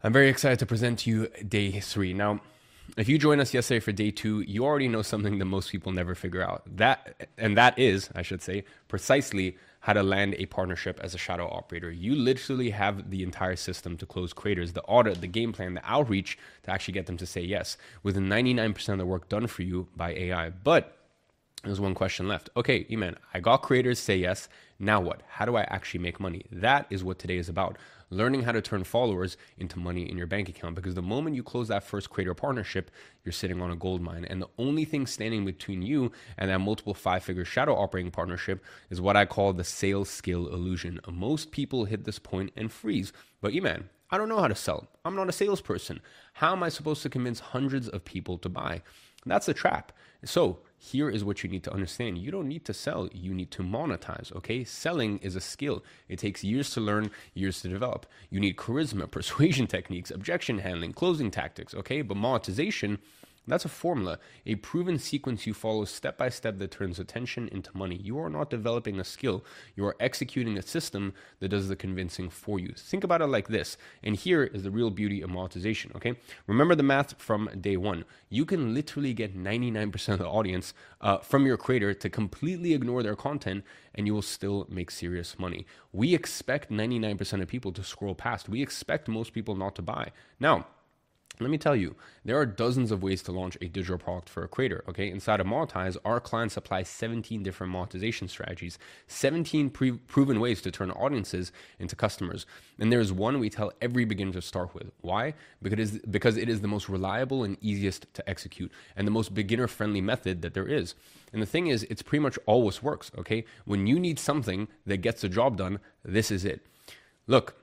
I'm very excited to present to you day 3. Now, if you joined us yesterday for day 2, you already know something that most people never figure out. That is, I should say, precisely how to land a partnership as a shadow operator. You literally have the entire system to close creators, the audit, the game plan, the outreach to actually get them to say yes, with 99% of the work done for you by AI. But there's one question left. Okay, Eman, I got creators say yes. Now what? How do I actually make money? That is what today is about. Learning how to turn followers into money in your bank account. Because the moment you close that first creator partnership, you're sitting on a gold mine. And the only thing standing between you and that multiple 5-figure shadow operating partnership is what I call the sales skill illusion. Most people hit this point and freeze. But Eman, I don't know how to sell. I'm not a salesperson. How am I supposed to convince hundreds of people to buy? That's a trap. So here is what you need to understand. You don't need to sell. You need to monetize, okay? Selling is a skill. It takes years to learn, years to develop. You need charisma, persuasion techniques, objection handling, closing tactics, okay? But monetization, that's a formula, a proven sequence you follow step by step that turns attention into money. You are not developing a skill. You are executing a system that does the convincing for you. Think about it like this. And here is the real beauty of monetization, okay? Remember the math from day 1. You can literally get 99% of the audience from your creator to completely ignore their content, and you will still make serious money. We expect 99% of people to scroll past. We expect most people not to buy. Now, let me tell you, there are dozens of ways to launch a digital product for a creator, okay? Inside of Monetize, our clients apply 17 different monetization strategies, 17 proven ways to turn audiences into customers. And there's one we tell every beginner to start with. Why? Because it is the most reliable and easiest to execute and the most beginner-friendly method that there is. And the thing is, it's pretty much always works, okay? When you need something that gets the job done, this is it. Look,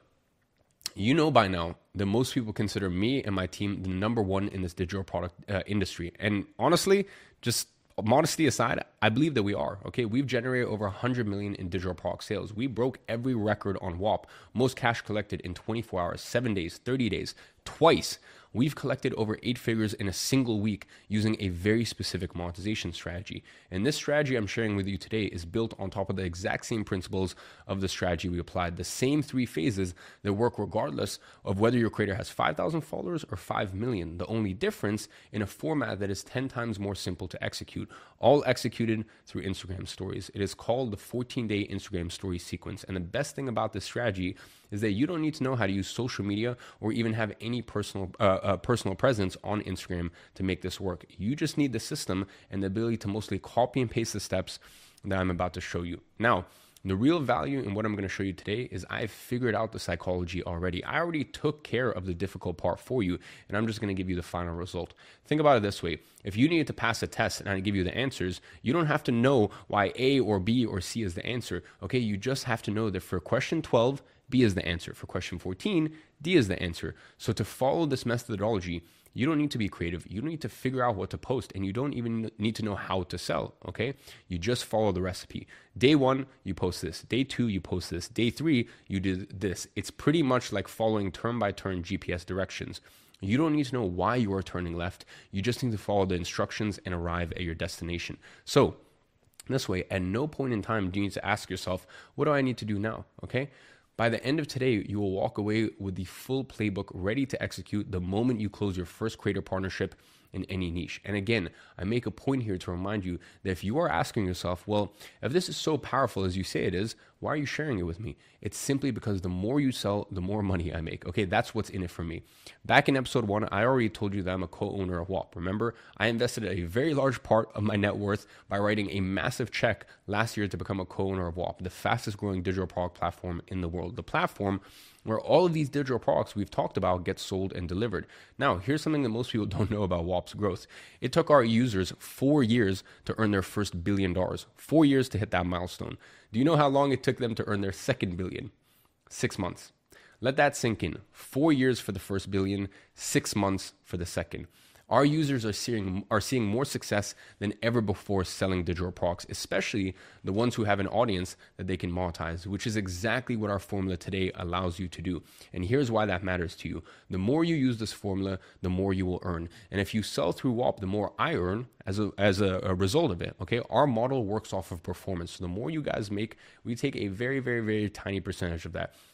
you know by now that most people consider me and my team the number one in this digital product industry. And honestly, just modesty aside, I believe that we are, okay? We've generated over 100 million in digital product sales. We broke every record on WAP, most cash collected in 24 hours, 7 days, 30 days, twice. We've collected over 8 figures in a single week using a very specific monetization strategy. And this strategy I'm sharing with you today is built on top of the exact same principles of the strategy we applied, the same 3 phases that work regardless of whether your creator has 5,000 followers or 5 million. The only difference in a format that is 10 times more simple to execute, all executed through Instagram stories. It is called the 14-day Instagram story sequence. And the best thing about this strategy is that you don't need to know how to use social media or even have any personal presence on Instagram to make this work. You just need the system and the ability to mostly copy and paste the steps that I'm about to show you. Now, the real value in what I'm going to show you today is I've figured out the psychology already. I already took care of the difficult part for you, and I'm just going to give you the final result. Think about it this way. If you needed to pass a test and I give you the answers, you don't have to know why A or B or C is the answer. Okay, you just have to know that for question 12, B is the answer. For question 14, D is the answer. So to follow this methodology, you don't need to be creative. You don't need to figure out what to post, and you don't even need to know how to sell, okay? You just follow the recipe. Day 1, you post this. Day 2, you post this. Day 3, you do this. It's pretty much like following turn-by-turn GPS directions. You don't need to know why you are turning left. You just need to follow the instructions and arrive at your destination. So this way, at no point in time do you need to ask yourself, what do I need to do now, okay? By the end of today, you will walk away with the full playbook ready to execute the moment you close your first creator partnership in any niche. And again, I make a point here to remind you that if you are asking yourself, well, if this is so powerful as you say it is, why are you sharing it with me? It's simply because the more you sell, the more money I make. Okay, that's what's in it for me. Back in episode 1, I already told you that I'm a co-owner of WAP. Remember, I invested a very large part of my net worth by writing a massive check last year to become a co-owner of WAP, the fastest growing digital product platform in the world. The platform where all of these digital products we've talked about get sold and delivered. Now, here's something that most people don't know about WAP's growth. It took our users 4 years to earn their first $1 billion, 4 years to hit that milestone. Do you know how long it took them to earn their second billion? 6 months. Let that sink in. 4 years for the first billion, 6 months for the second. Our users are seeing more success than ever before selling digital products, especially the ones who have an audience that they can monetize, which is exactly what our formula today allows you to do. And here's why that matters to you. The more you use this formula, the more you will earn. And if you sell through WAP, the more I earn as a result of it, okay? Our model works off of performance. So the more you guys make, we take a very, very, very tiny percentage of that.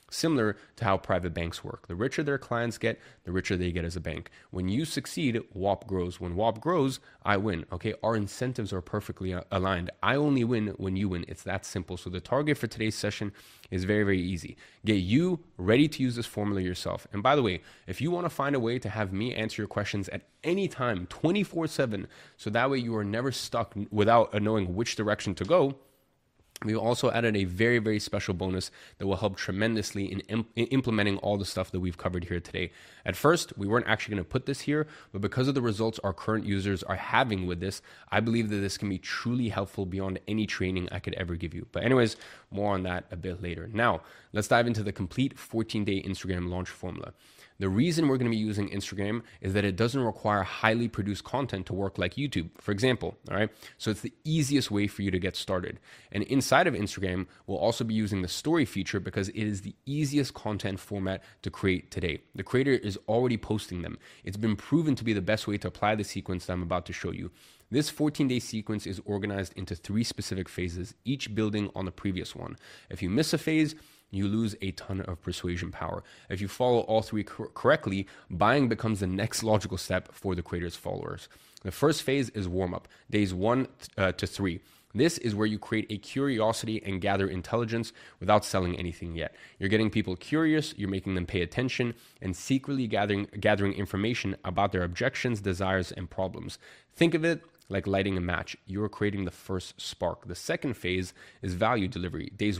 Similar to how private banks work. The richer their clients get, the richer they get as a bank. When you succeed, WAP grows. When WAP grows, I win. Okay, our incentives are perfectly aligned. I only win when you win. It's that simple. So the target for today's session is very, very easy. Get you ready to use this formula yourself. And by the way, if you want to find a way to have me answer your questions at any time, 24/7, so that way you are never stuck without knowing which direction to go, we've also added a very, very special bonus that will help tremendously in implementing all the stuff that we've covered here today. At first, we weren't actually going to put this here, but because of the results our current users are having with this, I believe that this can be truly helpful beyond any training I could ever give you. But anyways, more on that a bit later. Now, let's dive into the complete 14-day Instagram launch formula. The reason we're going to be using Instagram is that it doesn't require highly produced content to work like YouTube, for example, all right? So it's the easiest way for you to get started. And inside of Instagram, we'll also be using the story feature because it is the easiest content format to create today. The creator is already posting them. It's been proven to be the best way to apply the sequence that I'm about to show you. This 14-day sequence is organized into 3 specific phases, each building on the previous one. If you miss a phase, you lose a ton of persuasion power. If you follow all 3 correctly, buying becomes the next logical step for the creator's followers. The first phase is warm-up, days 1 to 3. This is where you create a curiosity and gather intelligence without selling anything yet. You're getting people curious, you're making them pay attention, and secretly gathering information about their objections, desires, and problems. Think of it like lighting a match. You're creating the first spark. The second phase is value delivery, days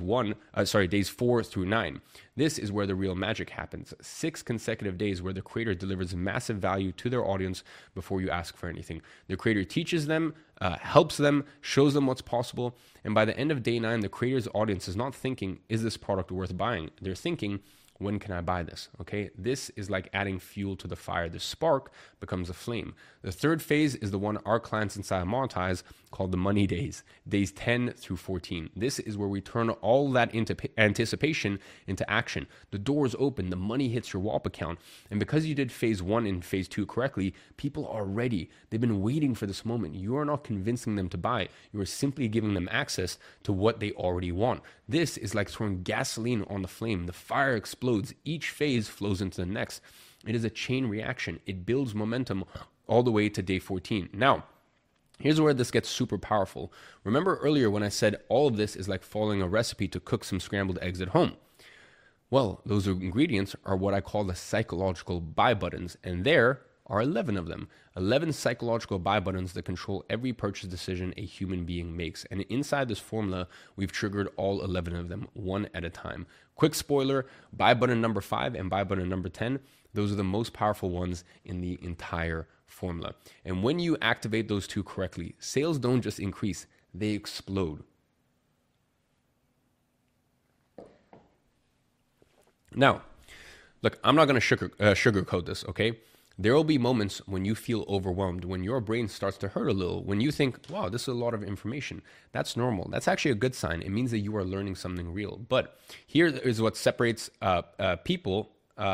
4 through 9. This is where the real magic happens. 6 consecutive days where the creator delivers massive value to their audience before you ask for anything. The creator teaches them, helps them, shows them what's possible. And by the end of day 9, the creator's audience is not thinking, is this product worth buying? They're thinking, when can I buy this? Okay, this is like adding fuel to the fire. The spark becomes a flame. The third phase is the one our clients inside Monetize called the money days, days 10 through 14. This is where we turn all that into anticipation into action. The doors open, the money hits your WAP account. And because you did phase 1 and phase 2 correctly, people are ready. They've been waiting for this moment. You are not convincing them to buy. You are simply giving them access to what they already want. This is like throwing gasoline on the flame. The fire explodes. Each phase flows into the next. It is a chain reaction. It builds momentum all the way to day 14. Now, here's where this gets super powerful. Remember earlier when I said all of this is like following a recipe to cook some scrambled eggs at home? Well, those ingredients are what I call the psychological buy buttons, and there are 11 of them. 11 psychological buy buttons that control every purchase decision a human being makes. And inside this formula, we've triggered all 11 of them, one at a time. Quick spoiler, buy button number 5 and buy button number 10, those are the most powerful ones in the entire formula. And when you activate those 2 correctly, sales don't just increase, they explode. Now, look, I'm not going to sugarcoat this, okay? There will be moments when you feel overwhelmed, when your brain starts to hurt a little, when you think, wow, this is a lot of information. That's normal. That's actually a good sign. It means that you are learning something real. But here is what separates people.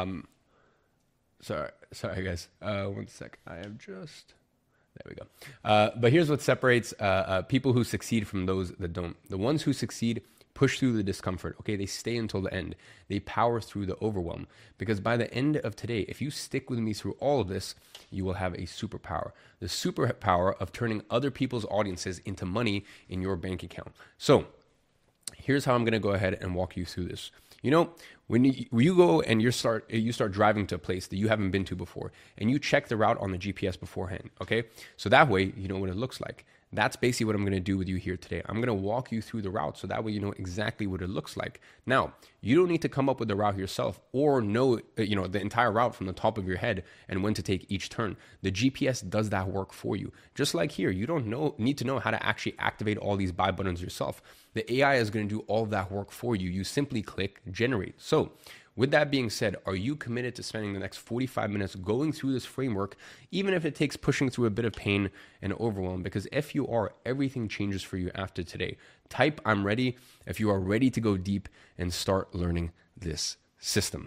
Sorry, guys. 1 sec. I am just... There we go. But here's what separates people who succeed from those that don't. The ones who succeed push through the discomfort. Okay, they stay until the end. They power through the overwhelm. Because by the end of today, if you stick with me through all of this, you will have a superpower. The superpower of turning other people's audiences into money in your bank account. So here's how I'm going to go ahead and walk you through this. You know, when you go and you start driving to a place that you haven't been to before, and you check the route on the GPS beforehand, okay? So that way, you know what it looks like. That's basically what I'm going to do with you here today. I'm going to walk you through the route so that way you know exactly what it looks like. Now, you don't need to come up with the route yourself or know, the entire route from the top of your head and when to take each turn. The GPS does that work for you. Just like here, you don't need to know how to actually activate all these buy buttons yourself. The AI is going to do all of that work for you. You simply click generate. So, with that being said, are you committed to spending the next 45 minutes going through this framework, even if it takes pushing through a bit of pain and overwhelm? Because if you are, everything changes for you after today. Type I'm ready if you are ready to go deep and start learning this system.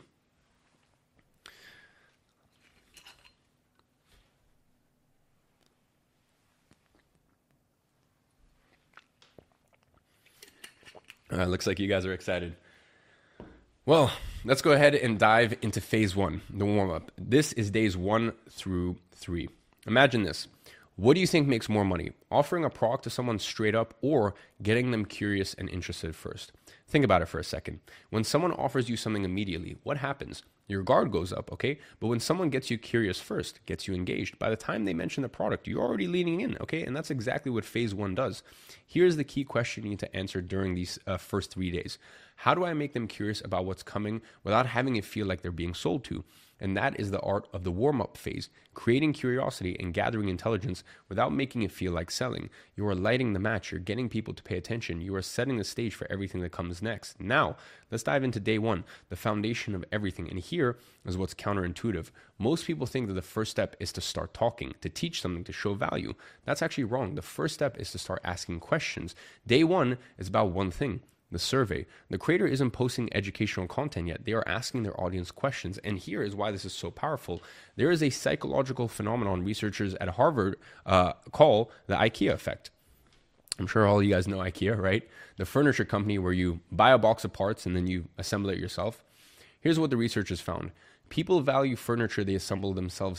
Looks like you guys are excited. Well, let's go ahead and dive into phase one, the warm up. This is days 1 through 3. Imagine this. What do you think makes more money? Offering a product to someone straight up or getting them curious and interested first? Think about it for a second. When someone offers you something immediately, what happens? Your guard goes up, okay? But when someone gets you curious first, gets you engaged, by the time they mention the product, you're already leaning in, okay? And that's exactly what phase 1 does. Here's the key question you need to answer during these first 3 days. How do I make them curious about what's coming without having it feel like they're being sold to? And that is the art of the warm-up phase, creating curiosity and gathering intelligence without making it feel like selling. You are lighting the match. You're getting people to pay attention. You are setting the stage for everything that comes next. Now, let's dive into day 1, the foundation of everything. And here is what's counterintuitive. Most people think that the first step is to start talking, to teach something, to show value. That's actually wrong. The first step is to start asking questions. Day 1 is about one thing. The survey. The creator isn't posting educational content yet. They are asking their audience questions. And here is why this is so powerful. There is a psychological phenomenon researchers at Harvard call the IKEA effect. I'm sure all of you guys know IKEA, right? The furniture company where you buy a box of parts and then you assemble it yourself. Here's what the researchers found. People value furniture they assemble themselves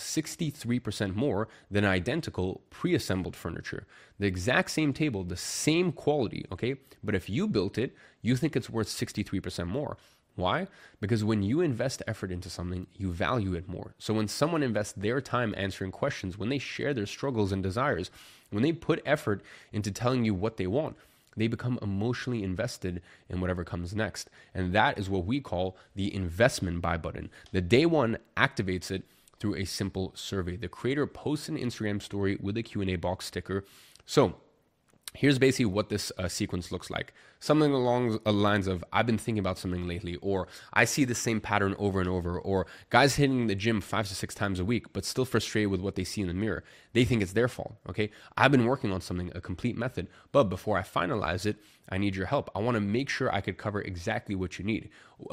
63% more than identical pre-assembled furniture. The exact same table, the same quality, okay? But if you built it, you think it's worth 63% more. Why? Because when you invest effort into something, you value it more. So when someone invests their time answering questions, when they share their struggles and desires, when they put effort into telling you what they want, they become emotionally invested in whatever comes next. And that is what we call the investment buy button. The day 1 activates it through a simple survey. The creator posts an Instagram story with a Q&A box sticker. So here's basically what this sequence looks like. Something along the lines of, I've been thinking about something lately, or I see the same pattern over and over, or guys hitting the gym 5 to 6 times a week, but still frustrated with what they see in the mirror. They think it's their fault, okay? I've been working on something, a complete method, but before I finalize it, I need your help. I want to make sure I could cover exactly what you need.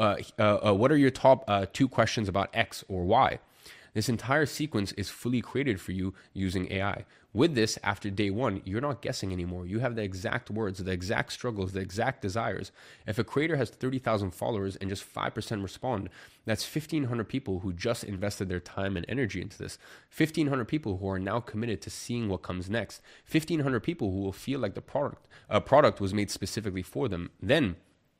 What are your top 2 questions about X or Y? This entire sequence is fully created for you using AI. With this, after day 1, you're not guessing anymore. You have the exact words, the exact struggles, the exact desires. If a creator has 30,000 followers and just 5% respond, that's 1,500 people who just invested their time and energy into this. 1,500 people who are now committed to seeing what comes next. 1,500 people who will feel like the product was made specifically for them. Then,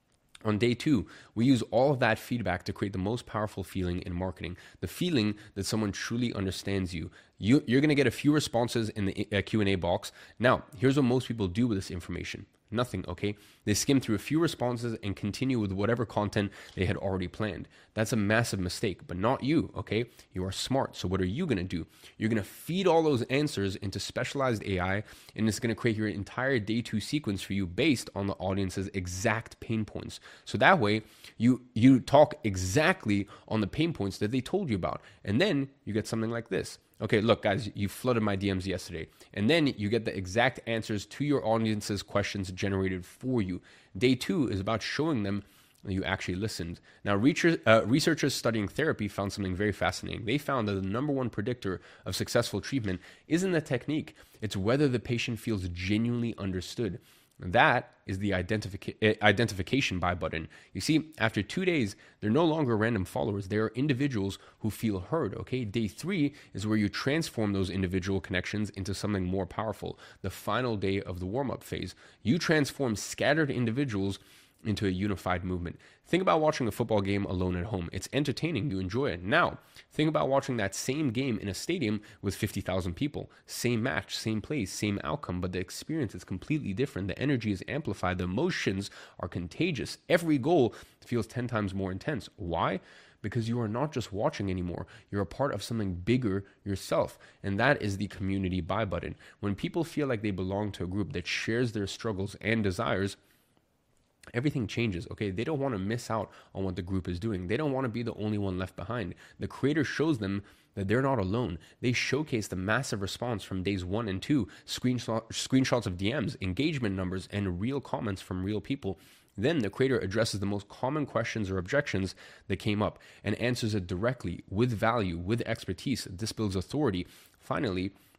on day 2, we use all of that feedback to create the most powerful feeling in marketing, the feeling that someone truly understands you. You're going to get a few responses in the Q&A box. Now, here's what most people do with this information. Nothing, okay? They skim through a few responses and continue with whatever content they had already planned. That's a massive mistake, but not you, okay? You are smart. So what are you going to do? You're going to feed all those answers into specialized AI, and it's going to create your entire day 2 sequence for you based on the audience's exact pain points. So that way, you talk exactly on the pain points that they told you about. And then you get something like this. Okay, look, guys, you flooded my DMs yesterday. And then you get the exact answers to your audience's questions generated for you. Day 2 is about showing them that you actually listened. Now, researchers studying therapy found something very fascinating. They found that the number 1 predictor of successful treatment isn't the technique. It's whether the patient feels genuinely understood. That is the identification buy button. You see, after 2 days, they're no longer random followers. They are individuals who feel heard, okay? Day 3 is where you transform those individual connections into something more powerful. The final day of the warm-up phase. You transform scattered individuals into a unified movement. Think about watching a football game alone at home. It's entertaining. You enjoy it. Now, think about watching that same game in a stadium with 50,000 people. Same match, same place, same outcome, but the experience is completely different. The energy is amplified. The emotions are contagious. Every goal feels 10 times more intense. Why? Because you are not just watching anymore. You're a part of something bigger yourself. And that is the community buy button. When people feel like they belong to a group that shares their struggles and desires, everything changes, okay? They don't want to miss out on what the group is doing. They don't want to be the only one left behind. The creator shows them that they're not alone. They showcase the massive response from days 1 and 2, screenshots of DMs, engagement numbers, and real comments from real people. Then the creator addresses the most common questions or objections that came up and answers it directly with value, with expertise. This builds authority. Finally,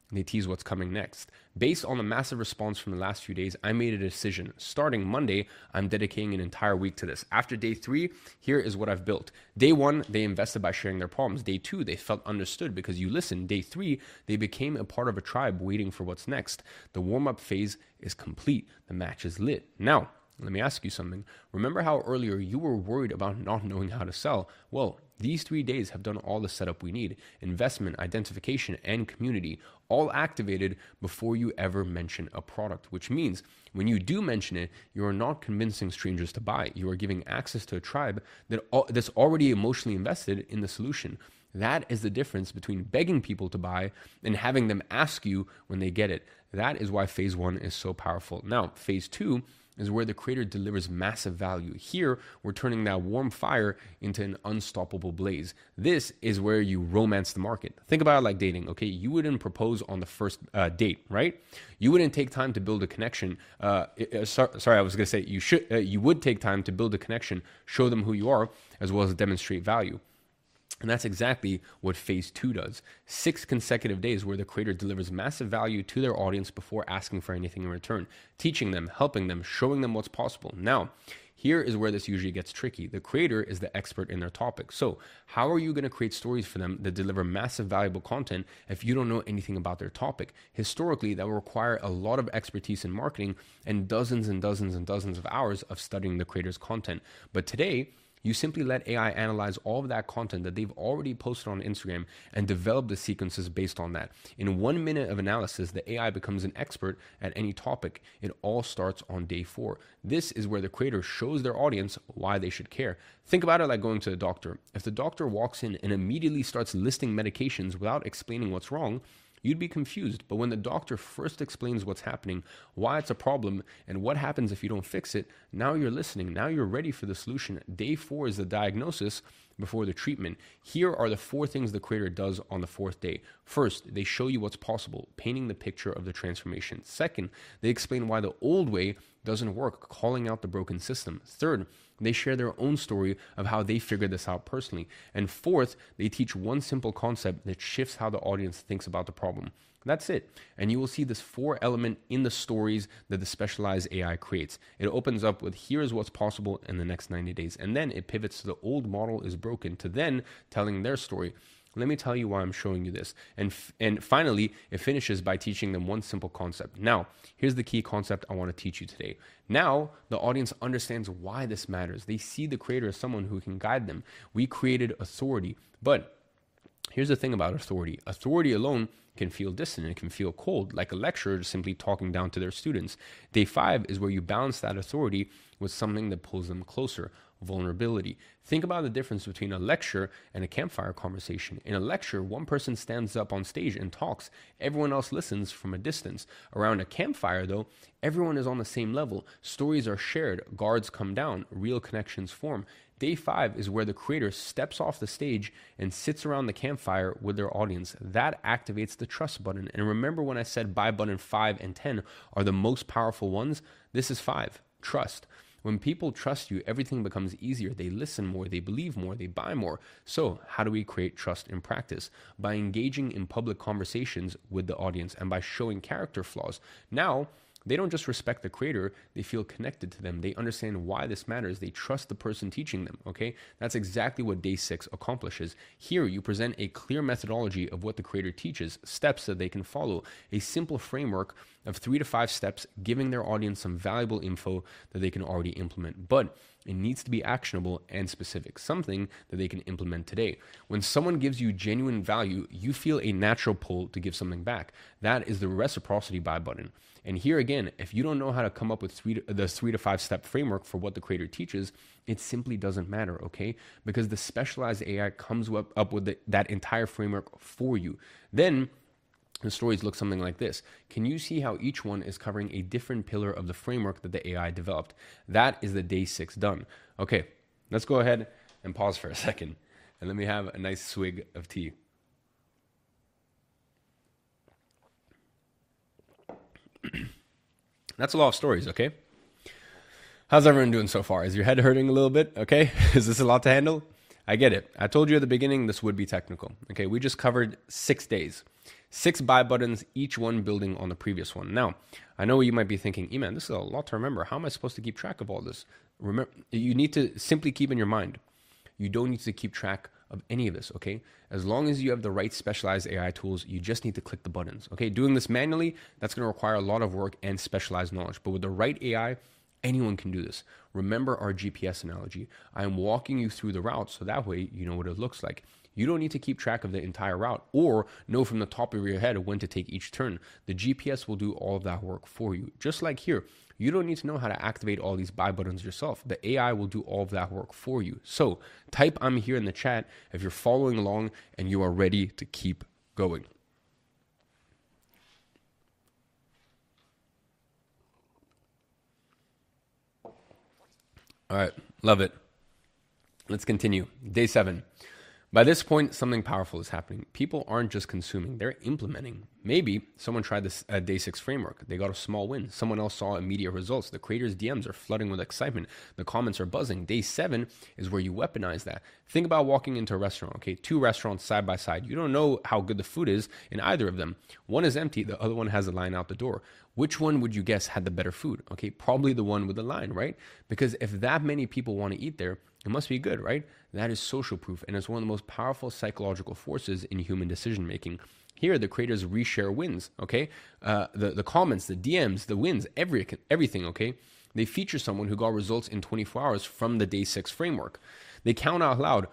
they tease what's coming next. Based on the massive response from the last few days, I made a decision. Starting Monday, I'm dedicating an entire week to this. After day 3, here is what I've built. Day 1, they invested by sharing their problems. Day 2, they felt understood because you listened. Day 3, they became a part of a tribe waiting for what's next. The warm-up phase is complete. The match is lit. Now, let me ask you something. Remember how earlier you were worried about not knowing how to sell? Well, these 3 days have done all the setup we need. Investment, identification, and community, all activated before you ever mention a product, which means when you do mention it, you are not convincing strangers to buy. You are giving access to a tribe that's already emotionally invested in the solution. That is the difference between begging people to buy and having them ask you when they get it. That is why phase 1 is so powerful. Now, phase 2 is where the creator delivers massive value. Here, we're turning that warm fire into an unstoppable blaze. This is where you romance the market. Think about it like dating, okay? You wouldn't propose on the first date, right? You wouldn't take time to build a connection. Sorry, I was gonna say you would take time to build a connection, show them who you are, as well as demonstrate value. And that's exactly what phase 2 does. 6 consecutive days where the creator delivers massive value to their audience before asking for anything in return, teaching them, helping them, showing them what's possible. Now, here is where this usually gets tricky. The creator is the expert in their topic. So how are you going to create stories for them that deliver massive valuable content if you don't know anything about their topic? Historically, that will require a lot of expertise in marketing and dozens and dozens and dozens of hours of studying the creator's content. But today, you simply let AI analyze all of that content that they've already posted on Instagram and develop the sequences based on that. In 1 minute of analysis, the AI becomes an expert at any topic. It all starts on day 4. This is where the creator shows their audience why they should care. Think about it like going to the doctor. If the doctor walks in and immediately starts listing medications without explaining what's wrong, you'd be confused. But when the doctor first explains what's happening, why it's a problem, and what happens if you don't fix it, now you're listening. Now you're ready for the solution. Day 4 is the diagnosis before the treatment. Here are the 4 things the creator does on the 4th day. First, they show you what's possible, painting the picture of the transformation. Second, they explain why the old way doesn't work, calling out the broken system. Third, they share their own story of how they figured this out personally. And fourth, they teach one simple concept that shifts how the audience thinks about the problem. That's it. And you will see this 4 element in the stories that the specialized AI creates. It opens up with here's what's possible in the next 90 days. And then it pivots to the old model is broken to then telling their story. Let me tell you why I'm showing you this. And finally, it finishes by teaching them one simple concept. Now, here's the key concept I want to teach you today. Now, the audience understands why this matters. They see the creator as someone who can guide them. We created authority. But here's the thing about authority. Authority alone can feel distant. It can feel cold, like a lecturer just simply talking down to their students. Day 5 is where you balance that authority with something that pulls them closer. Vulnerability. Think about the difference between a lecture and a campfire conversation. In a lecture, one person stands up on stage and talks. Everyone else listens from a distance. Around a campfire, though, everyone is on the same level. Stories are shared. Guards come down. Real connections form. Day 5 is where the creator steps off the stage and sits around the campfire with their audience. That activates the trust button. And remember when I said buy button 5 and 10 are the most powerful ones? This is 5. Trust. When people trust you, everything becomes easier. They listen more, they believe more, they buy more. So how do we create trust in practice? By engaging in public conversations with the audience and by showing character flaws. Now, they don't just respect the creator, they feel connected to them. They understand why this matters. They trust the person teaching them, okay? That's exactly what day 6 accomplishes. Here, you present a clear methodology of what the creator teaches, steps that they can follow, a simple framework of 3 to 5 steps, giving their audience some valuable info that they can already implement. But it needs to be actionable and specific, something that they can implement today. When someone gives you genuine value, you feel a natural pull to give something back. That is the reciprocity buy button. And here again, if you don't know how to come up with the 3 to 5 step framework for what the creator teaches, it simply doesn't matter, okay? Because the specialized AI comes up with that entire framework for you. Then the stories look something like this. Can you see how each one is covering a different pillar of the framework that the AI developed? That is the day 6 done. Okay, let's go ahead and pause for a second. And let me have a nice swig of tea. That's a lot of stories, okay? How's everyone doing so far? Is your head hurting a little bit, okay? Is this a lot to handle? I get it. I told you at the beginning this would be technical, okay? We just covered 6 days. 6 buy buttons, each one building on the previous one. Now, I know you might be thinking, Eman, this is a lot to remember. How am I supposed to keep track of all this? Remember, you need to simply keep in your mind, you don't need to keep track of any of this, okay? As long as you have the right specialized AI tools, you just need to click the buttons, okay? Doing this manually, that's gonna require a lot of work and specialized knowledge. But with the right AI, anyone can do this. Remember our GPS analogy. I am walking you through the route so that way you know what it looks like. You don't need to keep track of the entire route or know from the top of your head when to take each turn. The GPS will do all of that work for you. Just like here, you don't need to know how to activate all these buy buttons yourself. The AI will do all of that work for you. So type I'm here in the chat if you're following along and you are ready to keep going. All right, love it. Let's continue. Day 7. By this point, something powerful is happening. People aren't just consuming, they're implementing. Maybe someone tried this day 6 framework. They got a small win. Someone else saw immediate results. The creators' DMs are flooding with excitement. The comments are buzzing. Day 7 is where you weaponize that. Think about walking into a restaurant, okay? 2 restaurants side by side. You don't know how good the food is in either of them. One is empty, the other one has a line out the door. Which one would you guess had the better food? Okay, probably the one with the line, right? Because if that many people want to eat there, it must be good, right? That is social proof, and it's one of the most powerful psychological forces in human decision making. Here, the creators reshare wins, okay? The comments, the DMs, the wins, everything, okay? They feature someone who got results in 24 hours from the day 6 framework. They count out loud,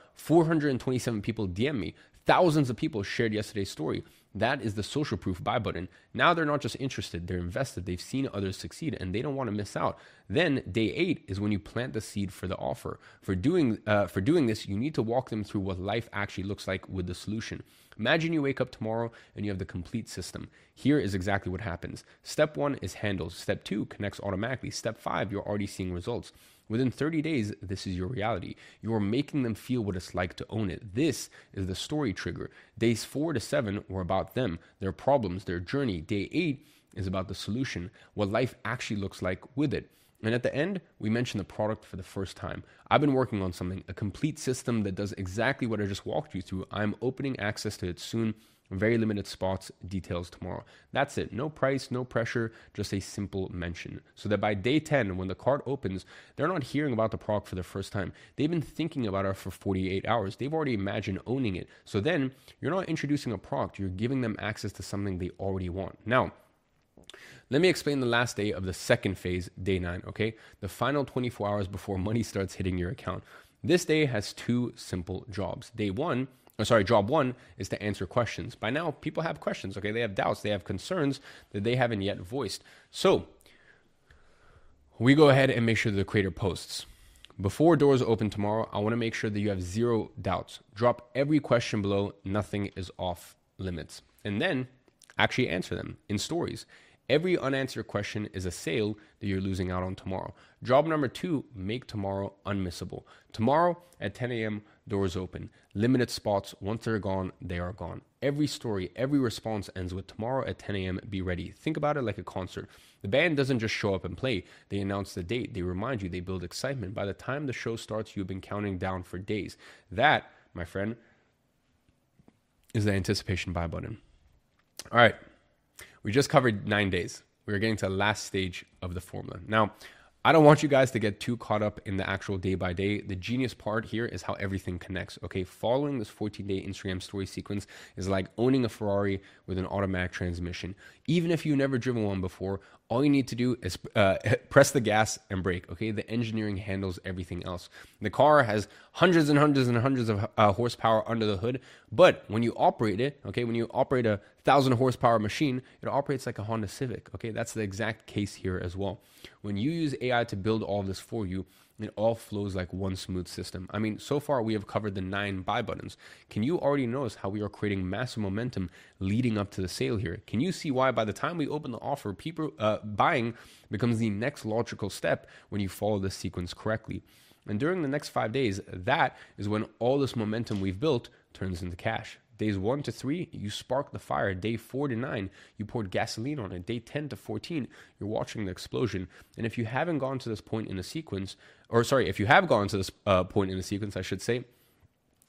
427 people DM me. Thousands of people shared yesterday's story. That is the social proof buy button. Now they're not just interested, they're invested. They've seen others succeed and they don't want to miss out. Then day 8 is when you plant the seed for the offer. For doing this, you need to walk them through what life actually looks like with the solution. Imagine you wake up tomorrow and you have the complete system. Here is exactly what happens. Step 1 is handles. Step 2 connects automatically. Step 5, you're already seeing results. Within 30 days, this is your reality. You are making them feel what it's like to own it. This is the story trigger. Days 4 to 7 were about them, their problems, their journey. Day 8 is about the solution, what life actually looks like with it. And at the end, we mentioned the product for the first time. I've been working on something, a complete system that does exactly what I just walked you through. I'm opening access to it soon. Very limited spots, details tomorrow. That's it. No price, no pressure, just a simple mention. So that by day 10, when the cart opens, they're not hearing about the product for the first time. They've been thinking about it for 48 hours. They've already imagined owning it. So then you're not introducing a product, you're giving them access to something they already want. Now, let me explain the last day of the second phase, day 9, okay? The final 24 hours before money starts hitting your account. This day has 2 simple jobs. Job 1 is to answer questions. By now, people have questions, okay? They have doubts, they have concerns that they haven't yet voiced. So we go ahead and make sure the creator posts. Before doors open tomorrow, I want to make sure that you have 0 doubts. Drop every question below. Nothing is off limits. And then actually answer them in stories. Every unanswered question is a sale that you're losing out on tomorrow. Job number 2, make tomorrow unmissable. Tomorrow at 10 a.m., doors open. Limited spots. Once they're gone, they are gone. Every story, every response ends with tomorrow at 10 a.m., be ready. Think about it like a concert. The band doesn't just show up and play. They announce the date. They remind you. They build excitement. By the time the show starts, you've been counting down for days. That, my friend, is the anticipation buy button. All right. We just covered 9 days. We're getting to the last stage of the formula. Now, I don't want you guys to get too caught up in the actual day by day. The genius part here is how everything connects. Okay, following this 14-day Instagram story sequence is like owning a Ferrari with an automatic transmission. Even if you've never driven one before, all you need to do is press the gas and brake. Okay, the engineering handles everything else. The car has hundreds and hundreds and hundreds of horsepower under the hood, but when you operate it, okay, when you operate a 1,000 horsepower machine, it operates like a Honda Civic. Okay, that's the exact case here as well. When you use AI to build all of this for you, it all flows like one smooth system. I mean, so far we have covered the 9 buy buttons. Can you already notice how we are creating massive momentum leading up to the sale here? Can you see why by the time we open the offer, people buying becomes the next logical step when you follow this sequence correctly? And during the next 5 days, that is when all this momentum we've built turns into cash. Days 1 to 3, you spark the fire. Day 4 to 9, you poured gasoline on it. Day 10 to 14, you're watching the explosion. And if you haven't gone to this point in the sequence, if you have gone to this point in the sequence, I should say,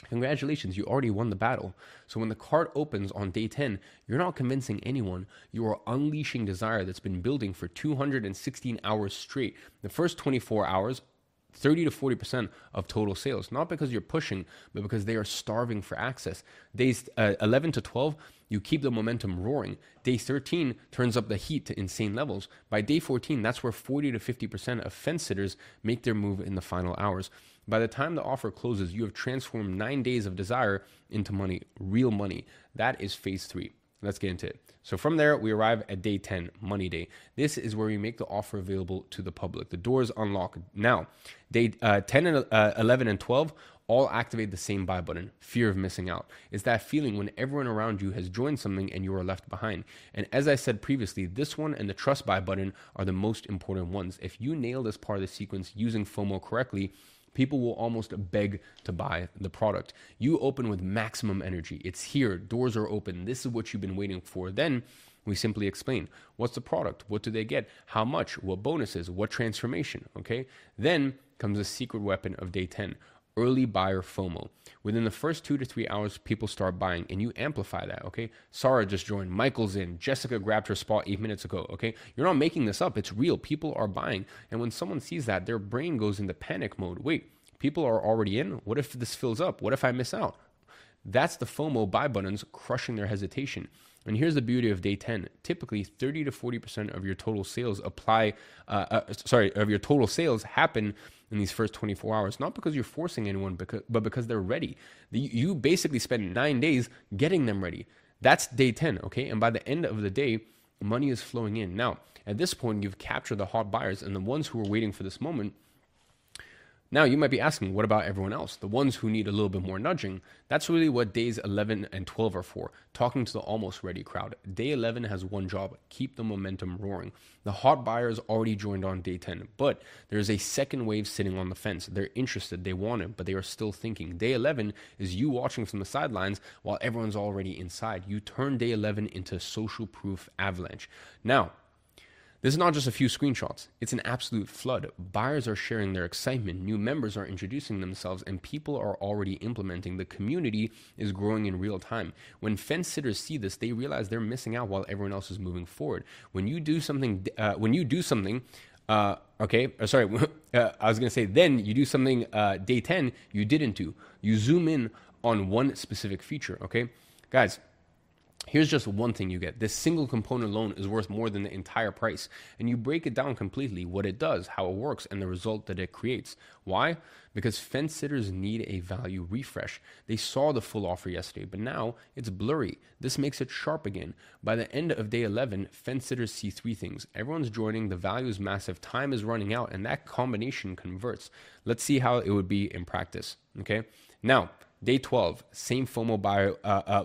Congratulations, you already won the battle. So when the cart opens on day 10, you're not convincing anyone. You are unleashing desire that's been building for 216 hours straight. The first 24 hours, 30 to 40% of total sales, not because you're pushing, but because they are starving for access. Days 11 to 12, you keep the momentum roaring. Day 13 turns up the heat to insane levels. By day 14, that's where 40 to 50% of fence sitters make their move in the final hours. By the time the offer closes, you have transformed 9 days of desire into money, real money. That is phase 3. Let's get into it. So from there, we arrive at day 10, money day. This is where we make the offer available to the public. The doors unlock. Now, day 10 and 11 and 12 all activate the same buy button, fear of missing out. It's that feeling when everyone around you has joined something and you are left behind. And as I said previously, this one and the trust buy button are the most important ones. If you nail this part of the sequence using FOMO correctly, people will almost beg to buy the product. You open with maximum energy. It's here. Doors are open. This is what you've been waiting for. Then we simply explain, what's the product? What do they get? How much? What bonuses? What transformation? Okay. Then comes the secret weapon of day 10, early buyer FOMO. Within the first 2 to 3 hours, people start buying and you amplify that. Okay. Sarah just joined. Michael's in. Jessica grabbed her spot 8 minutes ago. Okay. You're not making this up. It's real. People are buying. And when someone sees that, their brain goes into panic mode. Wait, people are already in. What if this fills up? What if I miss out? That's the FOMO buy buttons crushing their hesitation. And here's the beauty of day 10. Typically, 30 to 40% of your total sales of your total sales happen in these first 24 hours, not because you're forcing anyone, but because they're ready. You basically spend 9 days getting them ready. That's day 10, okay? And by the end of the day, money is flowing in. Now, at this point, you've captured the hot buyers and the ones who are waiting for this moment. Now, you might be asking, what about everyone else? The ones who need a little bit more nudging? That's really what days 11 and 12 are for, talking to the almost ready crowd. Day 11 has one job, keep the momentum roaring. The hot buyers already joined on day 10, but there's a second wave sitting on the fence. They're interested, they want it, but they are still thinking. Day 11 is you watching from the sidelines while everyone's already inside. You turn day 11 into a social proof avalanche. Now, this is not just a few screenshots. It's an absolute flood. Buyers are sharing their excitement. New members are introducing themselves and people are already implementing. The community is growing in real time. Then you do something day 10 you didn't do. You zoom in on one specific feature, okay? Guys, here's just one thing you get. This single component alone is worth more than the entire price. And you break it down completely, what it does, how it works, and the result that it creates. Why? Because fence sitters need a value refresh. They saw the full offer yesterday, but now it's blurry. This makes it sharp again. By the end of day 11, fence sitters see 3 things. Everyone's joining, the value is massive, time is running out, and that combination converts. Let's see how it would be in practice, okay? Now, day 12, same FOMO buy,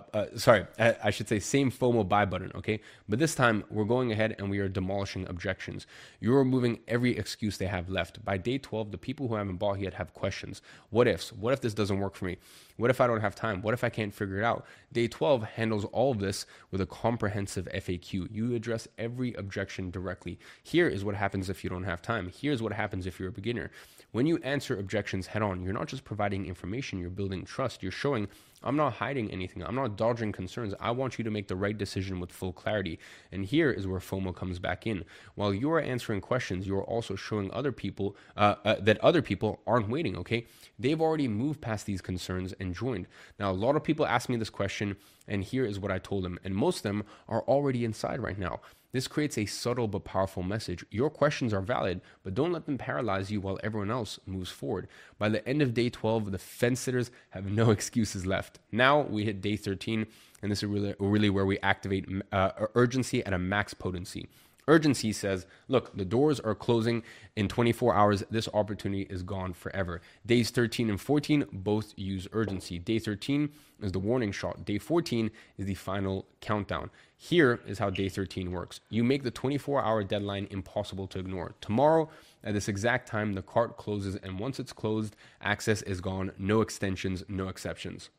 same FOMO buy button, okay? But this time, we're going ahead and we are demolishing objections. You're removing every excuse they have left. By day 12, the people who haven't bought yet have questions. What ifs? What if this doesn't work for me? What if I don't have time? What if I can't figure it out? Day 12 handles all of this with a comprehensive FAQ. You address every objection directly. Here is what happens if you don't have time. Here's what happens if you're a beginner. When you answer objections head on, you're not just providing information, you're building trust. You're showing, I'm not hiding anything. I'm not dodging concerns. I want you to make the right decision with full clarity. And here is where FOMO comes back in. While you are answering questions, you are also showing other people that other people aren't waiting, okay? They've already moved past these concerns and joined. Now, a lot of people ask me this question, and here is what I told them. And most of them are already inside right now. This creates a subtle but powerful message. Your questions are valid, but don't let them paralyze you while everyone else moves forward. By the end of day 12, the fence sitters have no excuses left. Now we hit day 13, and this is really where we activate urgency at a max potency. Urgency says, look, the doors are closing in 24 hours. This opportunity is gone forever. Days 13 and 14 both use urgency. Day 13 is the warning shot. Day 14 is the final countdown. Here is how day 13 works. You make the 24-hour deadline impossible to ignore. Tomorrow, at this exact time, the cart closes, and once it's closed, access is gone. No extensions, no exceptions.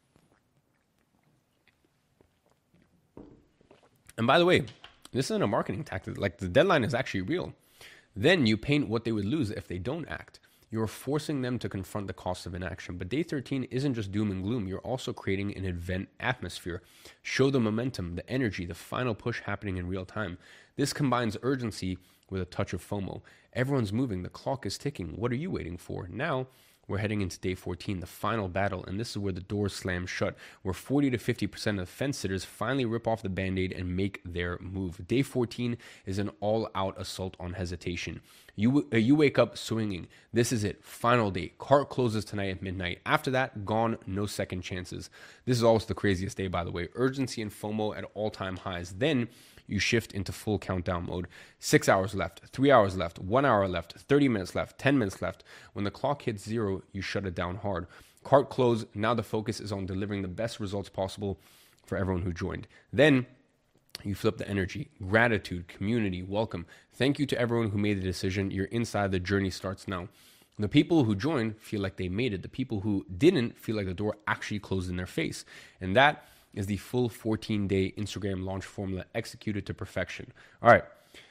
And by the way, this isn't a marketing tactic. Like, the deadline is actually real. Then you paint what they would lose if they don't act. you're forcing them to confront the cost of inaction. But day 13 isn't just doom and gloom. You're also creating an event atmosphere. Show the momentum, the energy, the final push happening in real time. This combines urgency with a touch of FOMO. Everyone's moving. The clock is ticking. What are you waiting for? Now, we're heading into day 14, the final battle, and this is where the doors slam shut, where 40 to 50% of fence sitters finally rip off the band-aid and make their move. Day 14 is an all-out assault on hesitation. You wake up swinging. This is it. Final day. Cart closes tonight at midnight. After that, gone. No second chances. This is also the craziest day, by the way. Urgency and FOMO at all-time highs. Then you shift into full countdown mode. 6 hours left, 3 hours left, 1 hour left, 30 minutes left, 10 minutes left. When the clock hits zero, you shut it down hard. Cart close. Now the focus is on delivering the best results possible for everyone who joined. Then you flip the energy, gratitude, community, welcome. Thank you to everyone who made the decision. You're inside. The journey starts now. The people who joined feel like they made it. The people who didn't feel like the door actually closed in their face. And that is the full 14-day Instagram launch formula executed to perfection. All right,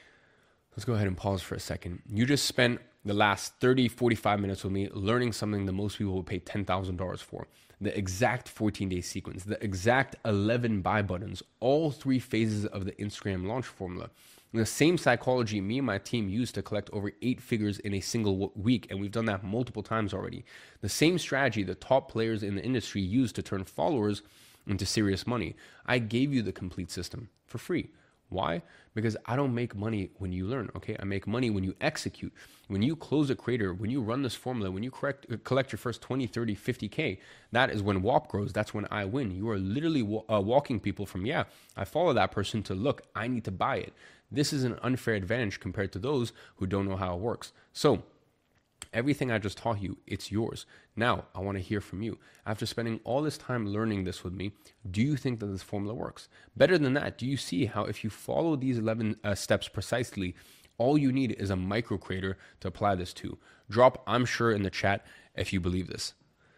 let's go ahead and pause for a second. You just spent the last 30, 45 minutes with me learning something that most people would pay $10,000 for. The exact 14-day sequence, the exact 11 buy buttons, all 3 phases of the Instagram launch formula. And the same psychology me and my team used to collect over 8 figures in a single week, and we've done that multiple times already. The same strategy the top players in the industry use to turn followers into serious money. I gave you the complete system for free. Why? Because I don't make money when you learn, okay? I make money when you execute. When you close a creator, when you run this formula, when you collect your first 20, 30, 50K, that is when WAP grows. That's when I win. You are literally walking people from, yeah, I follow that person to, look, I need to buy it. This is an unfair advantage compared to those who don't know how it works. So everything I just taught you, it's yours. Now, I want to hear from you. After spending all this time learning this with me, do you think that this formula works? Better than that, do you see how if you follow these 11 steps precisely, all you need is a micro creator to apply this to? Drop "I'm sure" in the chat if you believe this.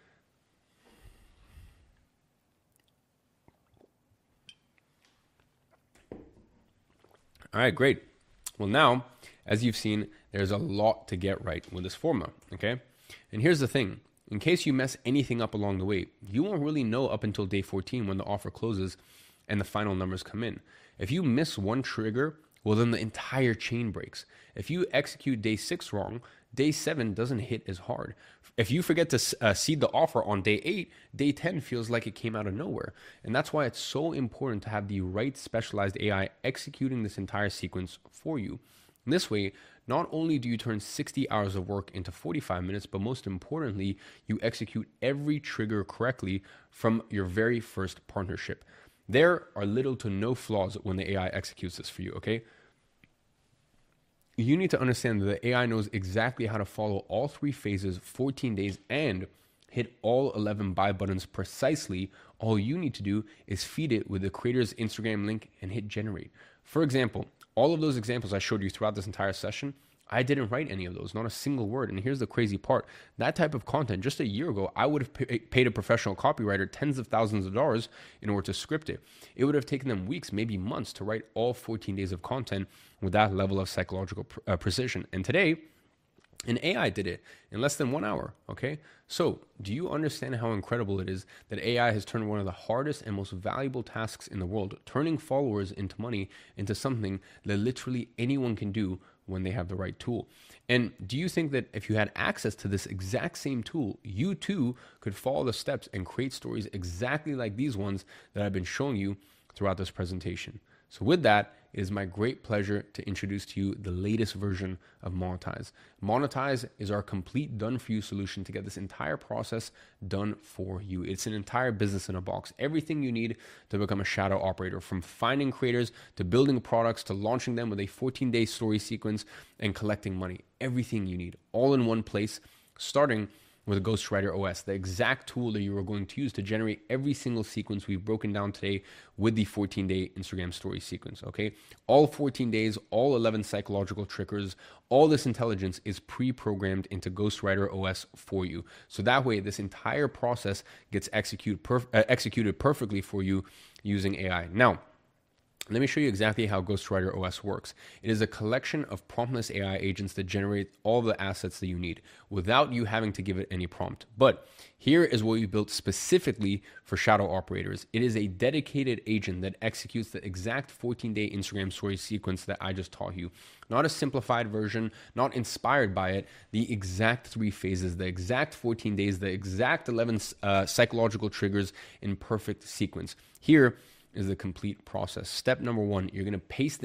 All right, great. Well, now, as you've seen, there's a lot to get right with this formula, okay? And here's the thing. In case you mess anything up along the way, you won't really know up until day 14 when the offer closes and the final numbers come in. If you miss one trigger, well, then the entire chain breaks. If you execute day 6 wrong, day 7 doesn't hit as hard. If you forget to seed the offer on day 8, day 10 feels like it came out of nowhere. And that's why it's so important to have the right specialized AI executing this entire sequence for you. This way, not only do you turn 60 hours of work into 45 minutes, but most importantly, you execute every trigger correctly from your very first partnership. There are little to no flaws when the AI executes this for you, okay? You need to understand that the AI knows exactly how to follow all 3 phases, 14 days, and hit all 11 buy buttons precisely. All you need to do is feed it with the creator's Instagram link and hit generate. For example, all of those examples I showed you throughout this entire session, I didn't write any of those, not a single word. And here's the crazy part. That type of content, just a year ago, I would have paid a professional copywriter tens of thousands of dollars in order to script it. It would have taken them weeks, maybe months to write all 14 days of content with that level of psychological precision. And today, an AI did it in less than 1 hour, okay? So do you understand how incredible it is that AI has turned one of the hardest and most valuable tasks in the world, turning followers into money, into something that literally anyone can do when they have the right tool? And do you think that if you had access to this exact same tool, you too could follow the steps and create stories exactly like these ones that I've been showing you throughout this presentation? So with that, it is my great pleasure to introduce to you the latest version of Monetize. Monetize is our complete done-for-you solution to get this entire process done for you. It's an entire business in a box. Everything you need to become a shadow operator, from finding creators to building products to launching them with a 14-day story sequence and collecting money. Everything you need, all in one place, starting with Ghostwriter OS, the exact tool that you are going to use to generate every single sequence we've broken down today with the 14-day Instagram story sequence, okay? All 14 days, all 11 psychological triggers, all this intelligence is pre-programmed into Ghostwriter OS for you. So that way, this entire process gets executed perfectly for you using AI. Now, Let me show you exactly how Ghostwriter OS works. It is a collection of promptless AI agents that generate all the assets that you need without you having to give it any prompt. But here is what we built specifically for shadow operators. It is a dedicated agent that executes the exact 14-day Instagram story sequence that I just taught you. Not a simplified version, not inspired by it, the exact 3 phases, the exact 14 days, the exact 11 psychological triggers in perfect sequence. Here is the complete process. Step number 1, you're going to paste the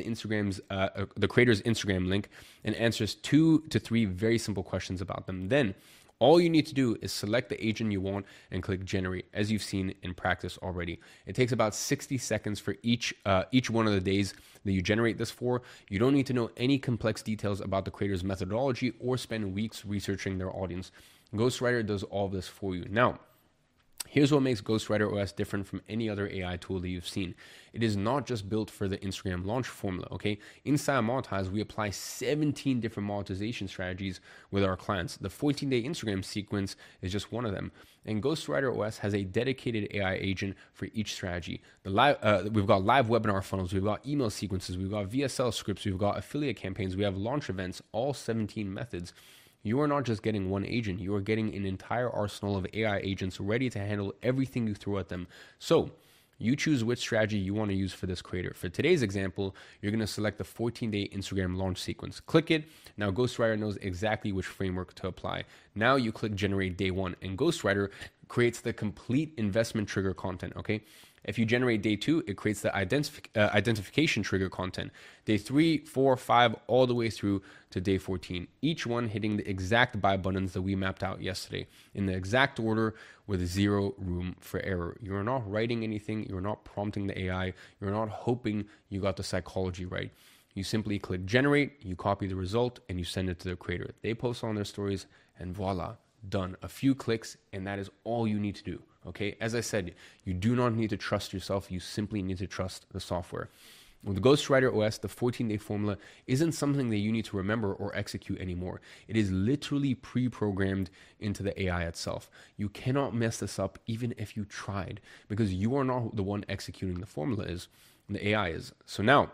creator's Instagram link and answers 2 to 3 very simple questions about them. Then all you need to do is select the agent you want and click generate, as you've seen in practice already. It takes about 60 seconds for each one of the days that you generate this for. You don't need to know any complex details about the creator's methodology or spend weeks researching their audience. Ghostwriter does all of this for you. Now, here's what makes Ghostwriter OS different from any other AI tool that you've seen. It is not just built for the Instagram launch formula, okay? Inside Monetize, we apply 17 different monetization strategies with our clients. The 14-day Instagram sequence is just one of them. And Ghostwriter OS has a dedicated AI agent for each strategy. We've got live webinar funnels, we've got email sequences, we've got VSL scripts, we've got affiliate campaigns, we have launch events, all 17 methods. You are not just getting one agent, you are getting an entire arsenal of AI agents ready to handle everything you throw at them. So you choose which strategy you want to use for this creator. For today's example, you're going to select the 14-day Instagram launch sequence. Click it. Now Ghostwriter knows exactly which framework to apply. Now you click generate day 1 and Ghostwriter creates the complete investment trigger content, okay? If you generate day 2, it creates the identification trigger content. Day 3, 4, 5, all the way through to day 14. Each one hitting the exact buy buttons that we mapped out yesterday in the exact order with 0 room for error. You're not writing anything. You're not prompting the AI. You're not hoping you got the psychology right. You simply click generate, you copy the result, and you send it to the creator. They post on their stories, and voila, done. A few clicks, and that is all you need to do. Okay, as I said, you do not need to trust yourself. You simply need to trust the software. With Ghostwriter OS, the 14-day formula isn't something that you need to remember or execute anymore. It is literally pre-programmed into the AI itself. You cannot mess this up even if you tried, because you are not the one executing the formula, the AI is. So now,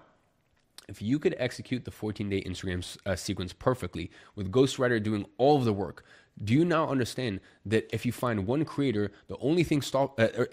if you could execute the 14-day Instagram sequence perfectly with Ghostwriter doing all of the work, do you now understand that if you find one creator, the only thing do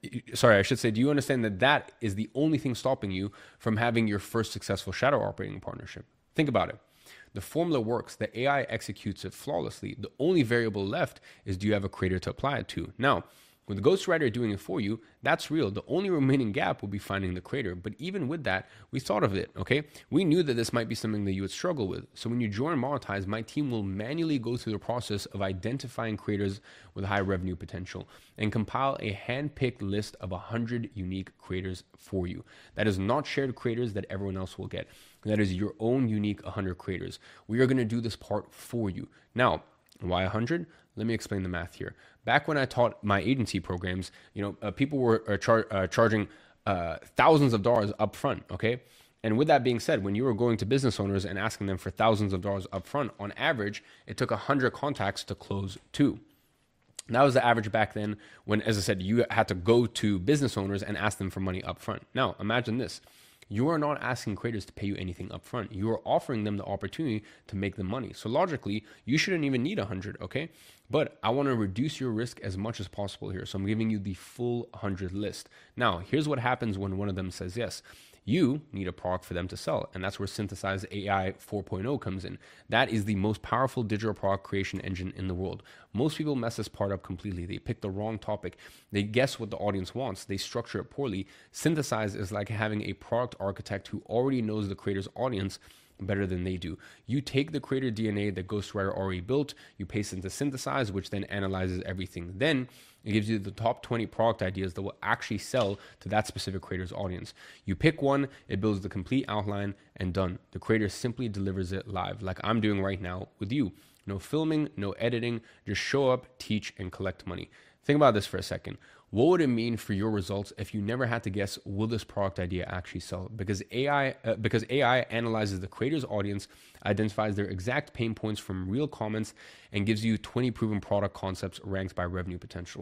you understand that that is the only thing stopping you from having your first successful shadow operating partnership? Think about it. The formula works. The AI executes it flawlessly. The only variable left is, do you have a creator to apply it to? Now, with Ghostwriter doing it for you, that's real. The only remaining gap will be finding the creator. But even with that, we thought of it, okay? We knew that this might be something that you would struggle with. So when you join Monetize, my team will manually go through the process of identifying creators with high revenue potential and compile a hand-picked list of 100 unique creators for you. That is not shared creators that everyone else will get. That is your own unique 100 creators. We are going to do this part for you. Now, why 100? Let me explain the math here. Back when I taught my agency programs, people were charging thousands of dollars up front, okay? And with that being said, when you were going to business owners and asking them for thousands of dollars up front, on average, it took 100 contacts to close 2. That was the average back then when, as I said, you had to go to business owners and ask them for money up front. Now, imagine this. You are not asking creators to pay you anything upfront. You are offering them the opportunity to make the money. So logically, you shouldn't even need 100, okay? But I want to reduce your risk as much as possible here. So I'm giving you the full 100 list. Now, here's what happens when one of them says yes. You need a product for them to sell. And that's where Synthesize AI 4.0 comes in. That is the most powerful digital product creation engine in the world. Most people mess this part up completely. They pick the wrong topic. They guess what the audience wants. They structure it poorly. Synthesize is like having a product architect who already knows the creator's audience better than they do. You take the creator DNA that Ghostwriter already built, you paste into Synthesize, which then analyzes everything. Then it gives you the top 20 product ideas that will actually sell to that specific creator's audience. You pick one, it builds the complete outline, and done. The creator simply delivers it live, like I'm doing right now with you. No filming, no editing, just show up, teach, and collect money. Think about this for a second. What would it mean for your results if you never had to guess, will this product idea actually sell? Because AI analyzes the creator's audience, identifies their exact pain points from real comments, and gives you 20 proven product concepts ranked by revenue potential.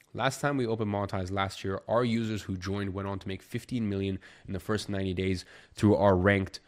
Last time we open monetized last year, our users who joined went on to make 15 million in the first 90 days through our ranked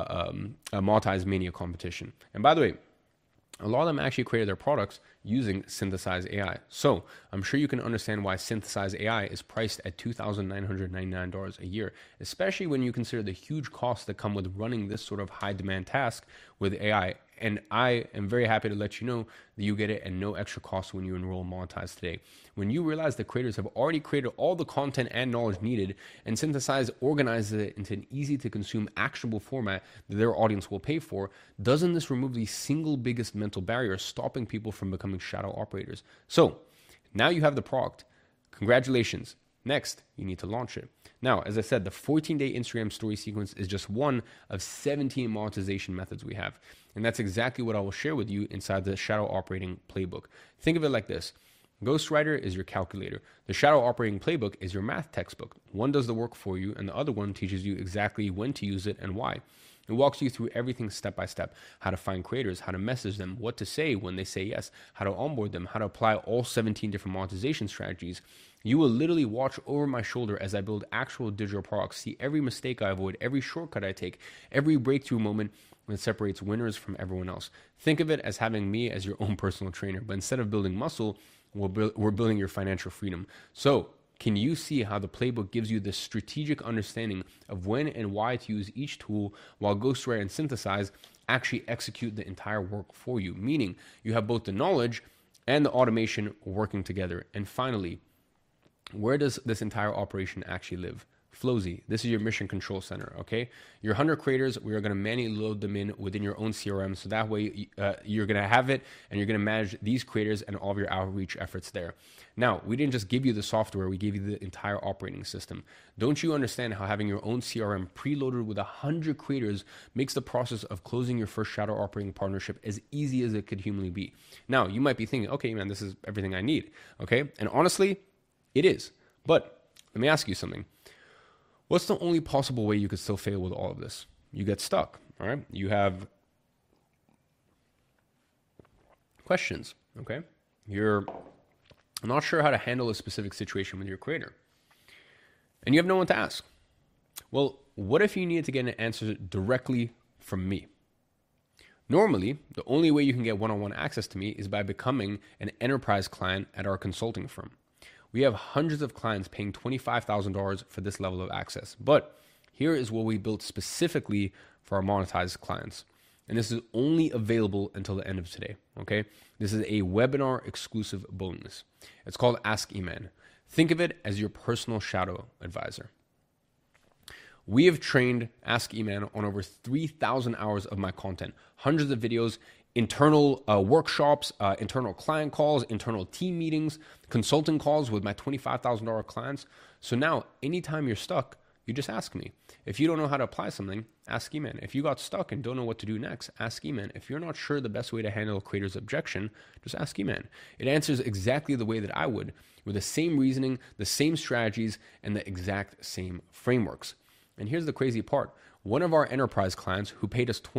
monetized mania competition. And by the way, a lot of them actually created their products using Synthesize AI. So I'm sure you can understand why Synthesize AI is priced at $2,999 a year, especially when you consider the huge costs that come with running this sort of high demand task with AI. And I am very happy to let you know that you get it at no extra cost when you enroll Monetize today. When you realize that creators have already created all the content and knowledge needed, and Synthesize organizes it into an easy to consume, actionable format that their audience will pay for, doesn't this remove the single biggest mental barrier stopping people from becoming shadow operators? So now you have the product. Congratulations. Next, you need to launch it. Now, as I said, the 14-day Instagram story sequence is just one of 17 monetization methods we have. And that's exactly what I will share with you inside the shadow operating playbook. Think of it like this. Ghostwriter is your calculator. The shadow operating playbook is your math textbook. One does the work for you, and the other one teaches you exactly when to use it and why. It walks you through everything step by step, how to find creators, how to message them, what to say when they say yes, how to onboard them, how to apply all 17 different monetization strategies. You will literally watch over my shoulder as I build actual digital products, see every mistake I avoid, every shortcut I take, every breakthrough moment that separates winners from everyone else. Think of it as having me as your own personal trainer, but instead of building muscle, we're building your financial freedom. So, can you see how the playbook gives you the strategic understanding of when and why to use each tool, while Ghostwriter and Synthesize actually execute the entire work for you? Meaning you have both the knowledge and the automation working together. And finally, where does this entire operation actually live? Flowsy, this is your mission control center, okay? Your 100 creators, we are going to manually load them in within your own CRM. So that way you're going to have it and you're going to manage these creators and all of your outreach efforts there. Now, we didn't just give you the software, we gave you the entire operating system. Don't you understand how having your own CRM preloaded with 100 creators makes the process of closing your first shadow operating partnership as easy as it could humanly be? Now, you might be thinking, okay, man, this is everything I need, okay? And honestly, it is. But let me ask you something. What's the only possible way you could still fail with all of this? You get stuck, all right? You have questions, okay? You're not sure how to handle a specific situation with your creator. And you have no one to ask. Well, what if you needed to get an answer directly from me? Normally, the only way you can get one-on-one access to me is by becoming an enterprise client at our consulting firm. We have hundreds of clients paying $25,000 for this level of access. But here is what we built specifically for our monetized clients. And this is only available until the end of today, okay? This is a webinar exclusive bonus. It's called Ask Eman. Think of it as your personal shadow advisor. We have trained Ask Eman on over 3,000 hours of my content, hundreds of videos, internal workshops, internal client calls, internal team meetings, consulting calls with my $25,000 clients. So now, anytime you're stuck, you just ask me. If you don't know how to apply something, ask Eman. If you got stuck and don't know what to do next, ask Eman. If you're not sure the best way to handle a creator's objection, just ask Eman. It answers exactly the way that I would, with the same reasoning, the same strategies, and the exact same frameworks. And here's the crazy part. One of our enterprise clients who paid us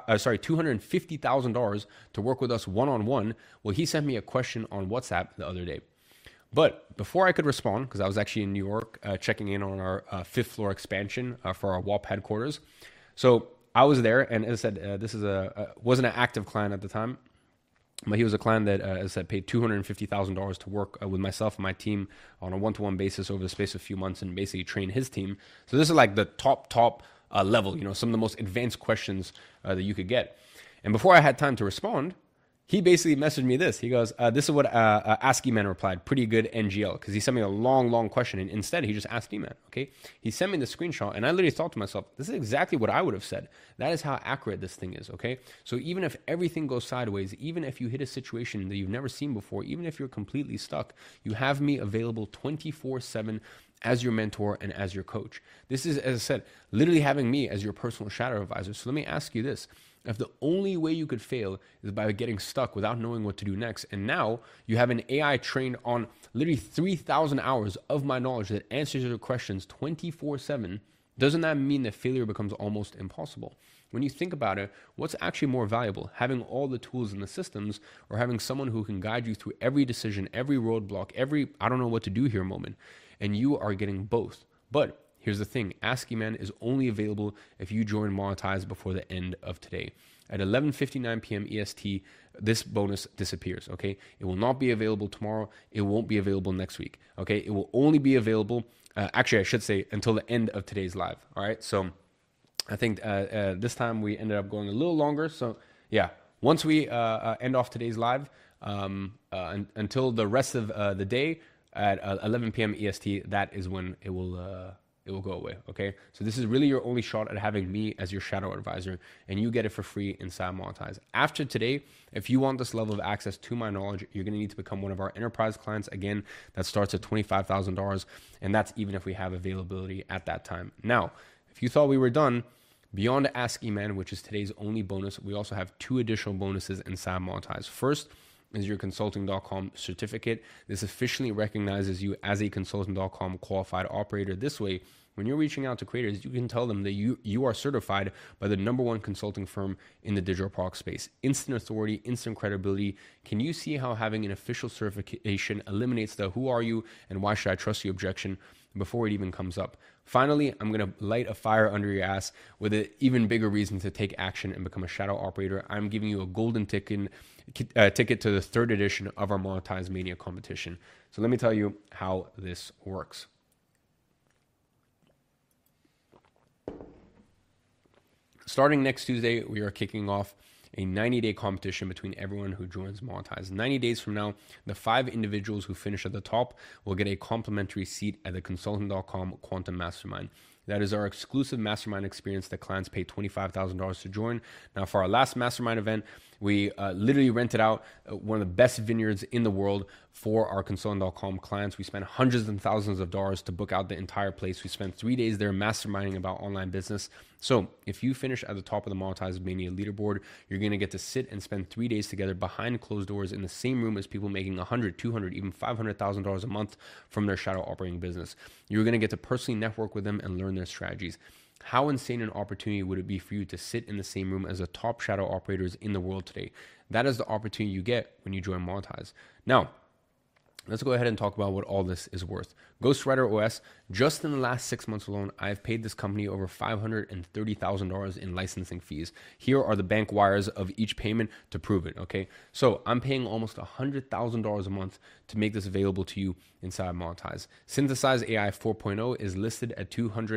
$250,000 to work with us one-on-one, well, he sent me a question on WhatsApp the other day. But before I could respond, because I was actually in New York checking in on our fifth floor expansion for our WAP headquarters. So I was there, and as I said, this is wasn't an active client at the time, but he was a client that, as I said, paid $250,000 to work with myself and my team on a one-to-one basis over the space of a few months and basically train his team. So this is like the top level, some of the most advanced questions that you could get. And before I had time to respond, he basically messaged me this. He goes, this is what Ask Eman replied. Pretty good NGL. Because he sent me a long question. And instead, he just asked Eman. Okay. He sent me the screenshot. And I literally thought to myself, this is exactly what I would have said. That is how accurate this thing is. Okay. So even if everything goes sideways, even if you hit a situation that you've never seen before, even if you're completely stuck, you have me available 24/7 as your mentor and as your coach. This is, as I said, literally having me as your personal shadow advisor. So let me ask you this. If the only way you could fail is by getting stuck without knowing what to do next, and now you have an AI trained on literally 3,000 hours of my knowledge that answers your questions 24/7, Doesn't that mean that failure becomes almost impossible? When you think about it, what's actually more valuable, having all the tools and the systems, or having someone who can guide you through every decision, every roadblock, every I don't know what to do here moment? And you are getting both. But here's the thing, Ask Eman is only available if you join Monetize before the end of today. At 11:59 p.m. EST, this bonus disappears, okay? It will not be available tomorrow. It won't be available next week, okay? It will only be available, actually, I should say, until the end of today's live, all right? So I think this time we ended up going a little longer. So yeah, once we end off today's live, until the rest of the day at 11 p.m. EST, that is when it will go away, okay? So this is really your only shot at having me as your shadow advisor, and you get it for free inside Monetize. After today, if you want this level of access to my knowledge, you're gonna need to become one of our enterprise clients. Again, that starts at $25,000, and that's even if we have availability at that time. Now, if you thought we were done, beyond Ask Eman, which is today's only bonus, we also have 2 additional bonuses inside Monetize. First is your Consulting.com certificate. This officially recognizes you as a Consulting.com qualified operator. This way, when you're reaching out to creators, you can tell them that you are certified by the #1 consulting firm in the digital product space. Instant authority, instant credibility. Can you see how having an official certification eliminates the who are you and why should I trust you objection before it even comes up? Finally, I'm going to light a fire under your ass with an even bigger reason to take action and become a shadow operator. I'm giving you a golden ticket to the 3rd edition of our Monetize Mania competition. So let me tell you how this works. Starting next Tuesday, we are kicking off a 90-day competition between everyone who joins Monetize. 90 days from now, the 5 individuals who finish at the top will get a complimentary seat at the Consulting.com Quantum Mastermind. That is our exclusive mastermind experience that clients pay $25,000 to join. Now, for our last mastermind event, we literally rented out one of the best vineyards in the world for our Consulting.com clients. We spent hundreds and thousands of dollars to book out the entire place. We spent 3 days there masterminding about online business. So if you finish at the top of the Monetize Mania leaderboard, you're going to get to sit and spend 3 days together behind closed doors in the same room as people making $100, $200, even $500,000 a month from their shadow operating business. You're going to get to personally network with them and learn their strategies. How insane an opportunity would it be for you to sit in the same room as the top shadow operators in the world today? That is the opportunity you get when you join Monetize. Now, let's go ahead and talk about what all this is worth. Ghostwriter OS, just in the last 6 months alone, I've paid this company over $530,000 in licensing fees. Here are the bank wires of each payment to prove it, okay? So I'm paying almost $100,000 a month to make this available to you inside Monetize. Synthesize AI 4.0 is listed at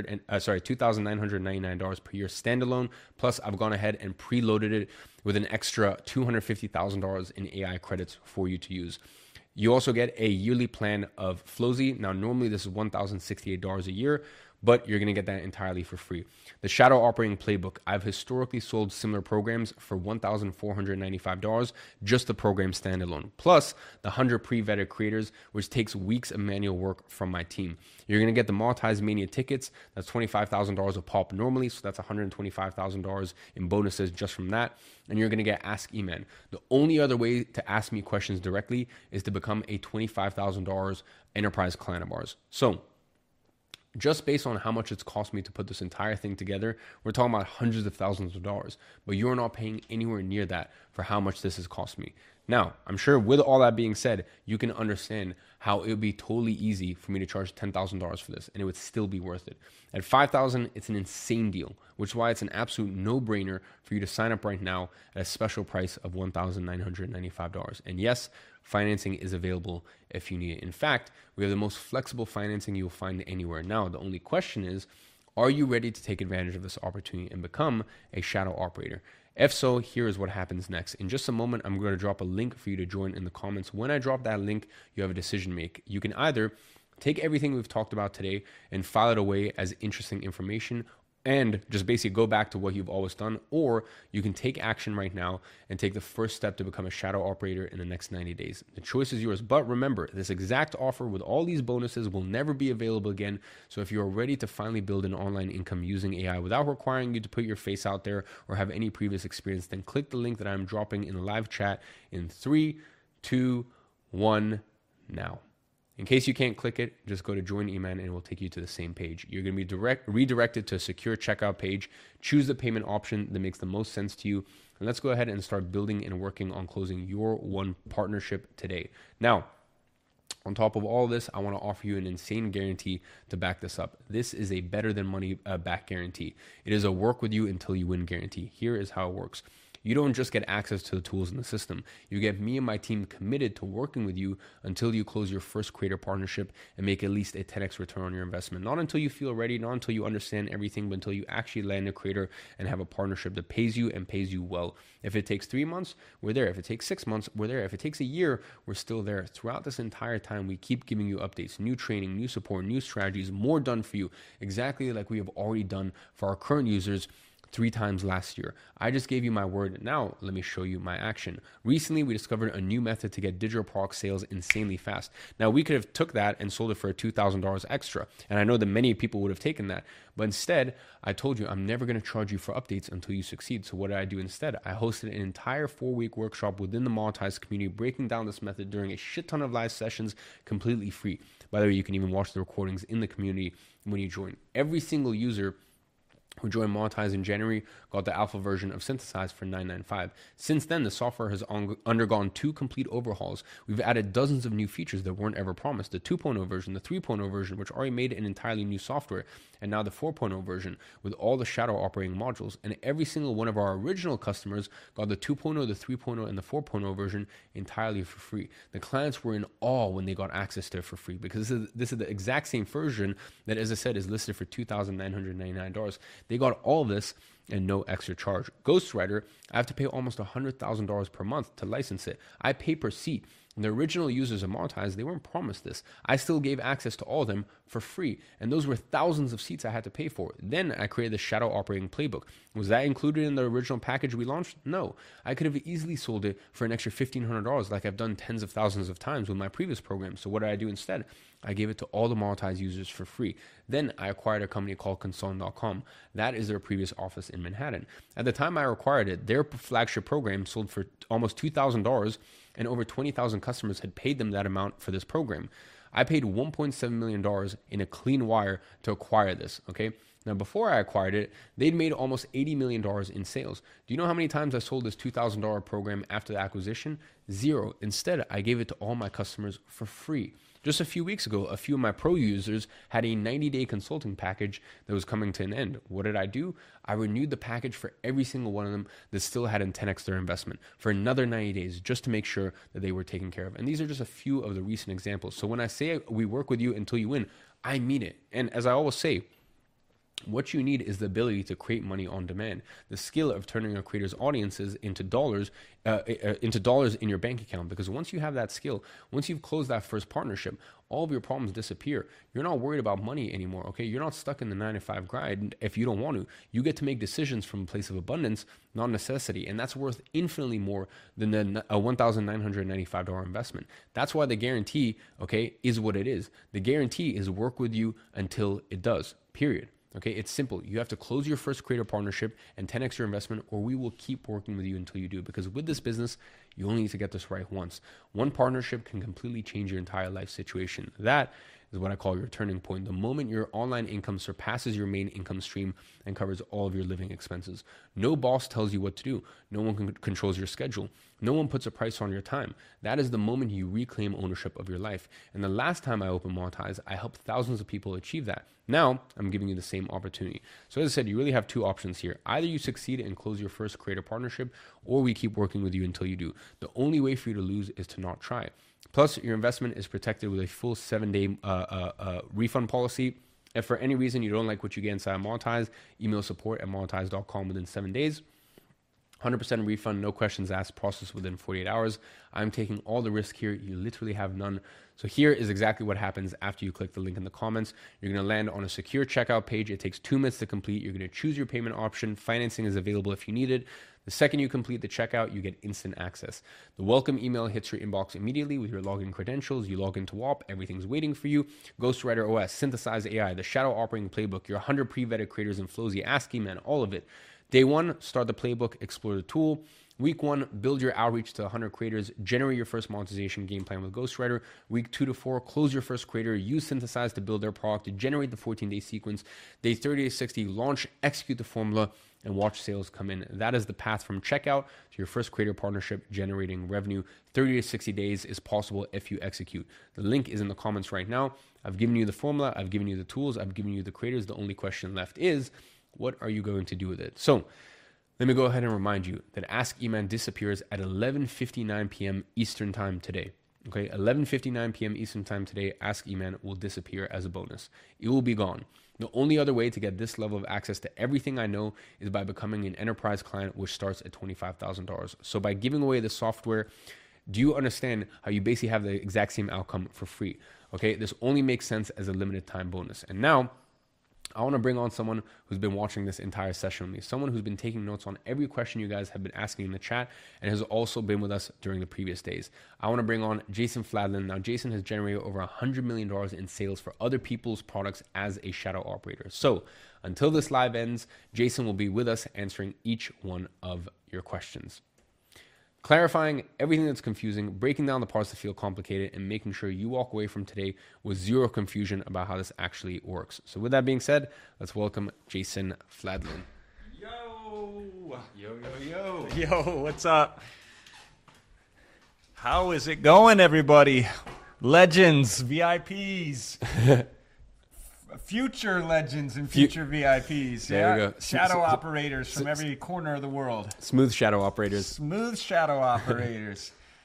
$2,999 per year standalone. Plus, I've gone ahead and preloaded it with an extra $250,000 in AI credits for you to use. You also get a yearly plan of Flozy. Now, normally this is $1,068 a year, but you're going to get that entirely for free. The Shadow Operating Playbook. I've historically sold similar programs for $1,495, just the program standalone, plus the 100 pre-vetted creators, which takes weeks of manual work from my team. You're going to get the Monetize Mania tickets. That's $25,000 a pop normally, so that's $125,000 in bonuses just from that. And you're going to get Ask Eman. The only other way to ask me questions directly is to become a $25,000 enterprise client of ours. So just based on how much it's cost me to put this entire thing together, we're talking about hundreds of thousands of dollars, but you're not paying anywhere near that for how much this has cost me. Now, I'm sure with all that being said, you can understand how it would be totally easy for me to charge $10,000 for this, and it would still be worth it. At $5,000, it's an insane deal, which is why it's an absolute no-brainer for you to sign up right now at a special price of $1,995. And yes, financing is available if you need it. In fact, we have the most flexible financing you'll find anywhere. Now, the only question is, are you ready to take advantage of this opportunity and become a shadow operator? If so, here is what happens next. In just a moment, I'm going to drop a link for you to join in the comments. When I drop that link, you have a decision to make. You can either take everything we've talked about today and file it away as interesting information and just basically go back to what you've always done, or you can take action right now and take the first step to become a shadow operator in the next 90 days. The choice is yours, but remember, this exact offer with all these bonuses will never be available again. So if you're ready to finally build an online income using AI without requiring you to put your face out there or have any previous experience, then click the link that I'm dropping in the live chat in 3, 2, 1, now. In case you can't click it, just go to Join Eman and it will take you to the same page. You're going to be redirected to a secure checkout page. Choose the payment option that makes the most sense to you. And let's go ahead and start building and working on closing your one partnership today. Now, on top of all this, I want to offer you an insane guarantee to back this up. This is a better than money back guarantee. It is a work with you until you win guarantee. Here is how it works. You don't just get access to the tools in the system. You get me and my team committed to working with you until you close your first creator partnership and make at least a 10x return on your investment. Not until you feel ready, not until you understand everything, but until you actually land a creator and have a partnership that pays you and pays you well. If it takes 3 months, we're there. If it takes 6 months, we're there. If it takes a year, we're still there. Throughout this entire time, we keep giving you updates, new training, new support, new strategies, more done for you, exactly like we have already done for our current users 3 times last year. I just gave you my word. Now let me show you my action. Recently, we discovered a new method to get digital product sales insanely fast. Now we could have took that and sold it for $2,000 extra. And I know that many people would have taken that. But instead, I told you, I'm never going to charge you for updates until you succeed. So what did I do instead? I hosted an entire 4-week workshop within the Monetize community, breaking down this method during a shit ton of live sessions, completely free. By the way, you can even watch the recordings in the community when you join. Every single user who joined Monetize in January got the alpha version of Synthesize for $9.95. Since then, the software has undergone 2 complete overhauls. We've added dozens of new features that weren't ever promised. The 2.0 version, the 3.0 version, which already made an entirely new software, and now the 4.0 version with all the shadow operating modules. And every single one of our original customers got the 2.0, the 3.0, and the 4.0 version entirely for free. The clients were in awe when they got access to it for free, because this is the exact same version that, as I said, is listed for $2,999. They got all this and no extra charge. Ghostwriter, I have to pay almost $100,000 per month to license it. I pay per seat. And the original users of Monetize, they weren't promised this. I still gave access to all of them for free. And those were thousands of seats I had to pay for. Then I created the Shadow Operating Playbook. Was that included in the original package we launched? No. I could have easily sold it for an extra $1,500 like I've done tens of thousands of times with my previous program. So what did I do instead? I gave it to all the Monetize users for free. Then I acquired a company called Consultant.com. That is their previous office in Manhattan. At the time I acquired it, their flagship program sold for almost $2,000, and over 20,000 customers had paid them that amount for this program. I paid $1.7 million in a clean wire to acquire this, okay? Now, before I acquired it, they'd made almost $80 million in sales. Do you know how many times I sold this $2,000 program after the acquisition? 0. Instead, I gave it to all my customers for free. Just a few weeks ago, a few of my pro users had a 90-day consulting package that was coming to an end. What did I do? I renewed the package for every single one of them that still hadn't 10x their investment for another 90 days just to make sure that they were taken care of. And these are just a few of the recent examples. So when I say we work with you until you win, I mean it. And as I always say, what you need is the ability to create money on demand, the skill of turning a creator's audiences into dollars in your bank account. Because once you have that skill, once you've closed that first partnership, all of your problems disappear. You're not worried about money anymore, okay? You're not stuck in the 9-to-5 grind if you don't want to. You get to make decisions from a place of abundance, not necessity. And that's worth infinitely more than a $1,995 investment. That's why the guarantee, okay, is what it is. The guarantee is work with you until it does, period. Okay, it's simple. You have to close your first creator partnership and 10x your investment, or we will keep working with you until you do. Because with this business, you only need to get this right once. One partnership can completely change your entire life situation. That is what I call your turning point. The moment your online income surpasses your main income stream and covers all of your living expenses. No boss tells you what to do. No one controls your schedule. No one puts a price on your time. That is the moment you reclaim ownership of your life. And the last time I opened Monetize, I helped thousands of people achieve that. Now, I'm giving you the same opportunity. So as I said, you really have 2 options here. Either you succeed and close your first creator partnership, or we keep working with you until you do. The only way for you to lose is to not try. Plus, your investment is protected with a full 7-day refund policy. If for any reason you don't like what you get inside Monetize, email support@monetize.com within 7 days. 100% refund, no questions asked, process within 48 hours. I'm taking all the risk here. You literally have none. So here is exactly what happens after you click the link in the comments. You're going to land on a secure checkout page. It takes 2 minutes to complete. You're going to choose your payment option. Financing is available if you need it. The second you complete the checkout, you get instant access. The welcome email hits your inbox immediately with your login credentials. You log into WAP. Everything's waiting for you. Ghostwriter OS, Synthesize AI, the Shadow Operating Playbook, your 100 pre-vetted creators in Flowsy, Ask Eman, all of it. Day 1, start the playbook, explore the tool. Week 1, build your outreach to 100 creators, generate your first monetization game plan with Ghostwriter. Week 2 to 4, close your first creator, use Synthesize to build their product, to generate the 14-day sequence. Day 30 to 60, launch, execute the formula, and watch sales come in. That is the path from checkout to your first creator partnership generating revenue. 30 to 60 days is possible if you execute. The link is in the comments right now. I've given you the formula, I've given you the tools, I've given you the creators. The only question left is, what are you going to do with it? So let me go ahead and remind you that Ask Eman disappears at 11:59 p.m. Eastern time today. Okay, 11:59 p.m. Eastern time today, Ask Eman will disappear as a bonus. It will be gone. The only other way to get this level of access to everything I know is by becoming an enterprise client, which starts at $25,000. So by giving away the software, do you understand how you basically have the exact same outcome for free? Okay, this only makes sense as a limited time bonus. And now, I want to bring on someone who's been watching this entire session with me, someone who's been taking notes on every question you guys have been asking in the chat and has also been with us during the previous days. I want to bring on Jason Fladlien. Now, Jason has generated over $100 million in sales for other people's products as a shadow operator. So until this live ends, Jason will be with us answering each one of your questions, clarifying everything that's confusing, breaking down the parts that feel complicated, and making sure you walk away from today with zero confusion about how this actually works. So with that being said, let's welcome Jason Fladlien. Yo, what's up? How is it going, everybody? Legends, VIPs. Future legends and future VIPs. There we go. Shadow operators from every corner of the world. Smooth shadow operators. Smooth shadow operators.